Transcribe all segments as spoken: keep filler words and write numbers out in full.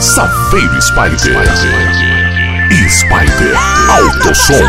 Safeiro Spider. Spider Autosom.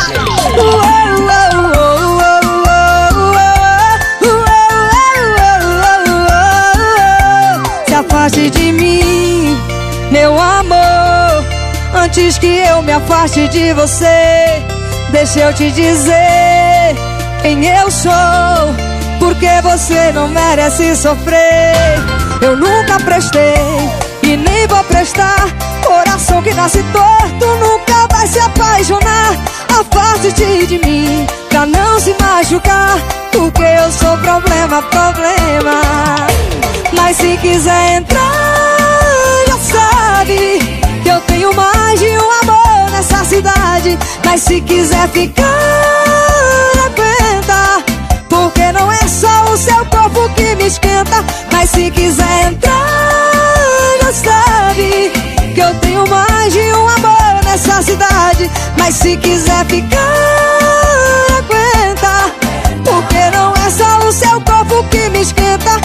Se afaste de mim, meu amor, antes que eu me afaste de você. Deixa eu te dizer quem eu sou, porque você não merece sofrer. Eu nunca prestei e nem vou prestar. Coração que nasce torto nunca vai se apaixonar. Afaste-te de mim pra não se machucar, porque eu sou problema, problema. Mas se quiser entrar, já sabe que eu tenho mais de um amor nessa cidade. Mas se quiser ficar, aguenta, porque não é só o seu corpo que me esquenta. Mas se quiser entrar, já sabe que eu tenho mais de um amor nessa cidade. Mas se quiser ficar, aguenta, porque não é só o seu corpo que me esquenta.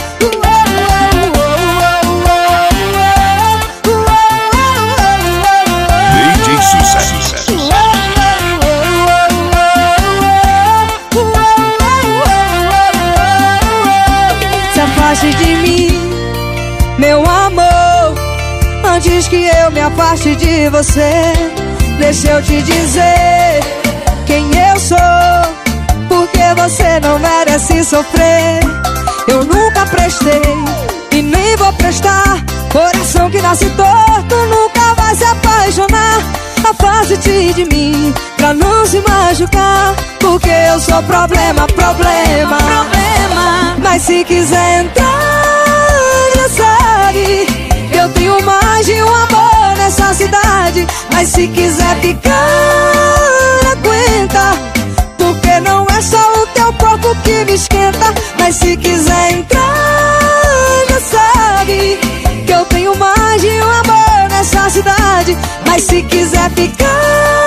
D J Sucesso. Se afaste de mim, meu amor, antes que eu me afaste de você. Deixa eu te dizer quem eu sou, porque você não merece sofrer. Eu nunca prestei e nem vou prestar. Coração que nasce torto nunca vai se apaixonar. Afaste-te de mim pra não se machucar, porque eu sou problema, problema, problema. Mas se quiser entrar, já sabe que eu tenho mais de um amor nessa cidade. Mas se quiser ficar, aguenta, porque não é só o teu corpo que me esquenta. Mas se quiser entrar, já sabe que eu tenho mais de um amor nessa cidade. Mas se quiser ficar,